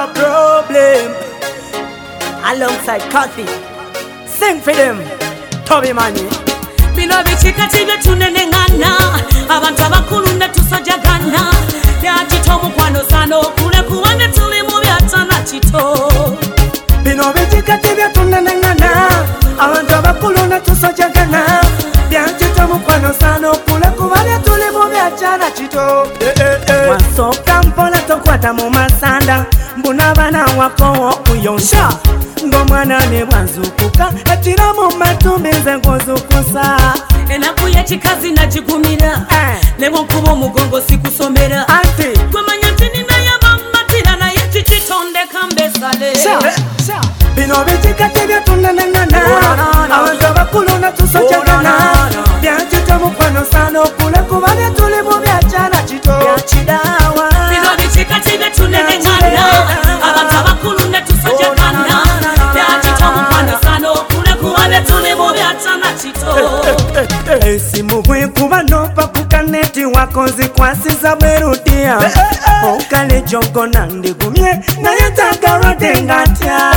a problem. Alongside Kathy, sing for them, Toby Money. Bino bichikati byetunenengana abantu abakulu ne tusajagana yakito mukwano sano kule kuwane tuli mu byatana kito. Bino bichikati byetunenengana abantu abakulu ne tusajagana yakito mukwano sano kule kuwane tuli mu byatana kito. Wasoka mpola tokwata mu masanda mbuna bana wako okuyonsha ngomwana ne bwanzukuka ekira mu matumbi nze ngozukusa enaku yekikazi nagigumira ne bwonkuba omugongo sikusomera gwemanya nti ninaye bammatira naye kikitondeka mbesale. Bino bikikati byetunenengana abantu abakulu netusojagana byakito mukwano sano okule kuba byetuli mu byakyala kito byakirawa. Bino bikikati byetunenengana abantu abakulu netusojagana byakito mukwano sano okule kuba byetuli mu byakyala kito. Esimu bwekuba nopa ku kaneti wakonzikwasiza bwerudia okale jongona ndigumye naye tagarode ngatya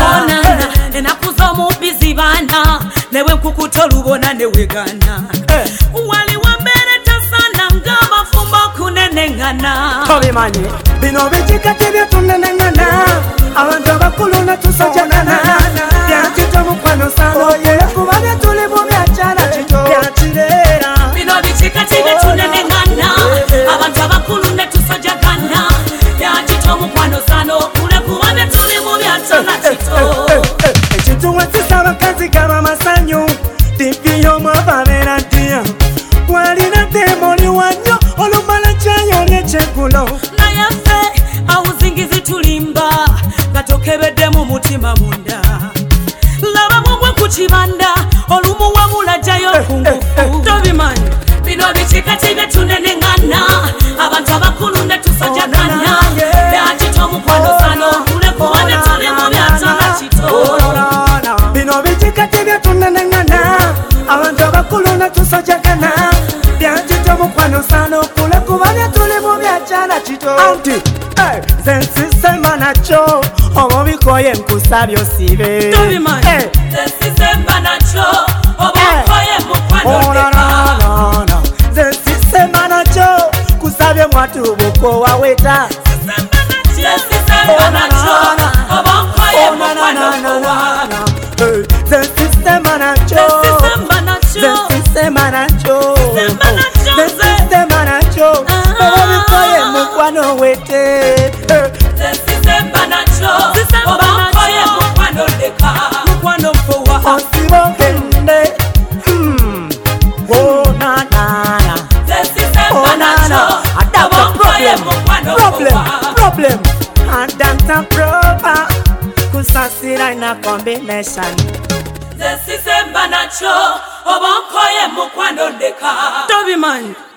enaku z'omubbizi baana newe nkukuta olubona newegana wali wambere tasana ng'abafumbo okunenengana. Tobimanyi bino bikikati byetunenengana abantu abakulu netusojagana byakito mukwano sano kuba byetuli mu byakyala kito byakirera. Bino bikikati byetunenengana abantu abakulu netusojagana byakito mukwano sano kule kuba byetuli mu byakyala kito. Ekituwa sisa abakazi gaba masanyu tivi y'omwababeera ddiya walina demoni wanyo olumala kyayo lyekyegulo naye ffe awuzingizi tulimba nga tokebedde mu mutima munda laba mugwe ku kibanda olumuwabula jayo ku ngufu. Tobimanyi bino bikikati byetunenengana abantu abakulu netusojagana byakito mukwano sano kule kuba byetuli mu byatana kito. Bino bikikati byetunenengana abantu abakulu netusojagana byakito mukwano sano kule kuba byetuli mu byakyala kito. Anti nze nsisema nakyo oba bikoye nkusabye osibe. Tobimanyi nze sisemba nakyo oba okoye mukwano leka. Nze nsisema nakyo kusabye mwatubuko waweta. Sisemba nakyo oba okoye mukwano leka. Nze nsisema nakyo oba bikoye mukwano wete. Osibogende problem adanta proper kusasira ina combination. Sisemba nakyo oba okoye mukwano leka. Tobimanyi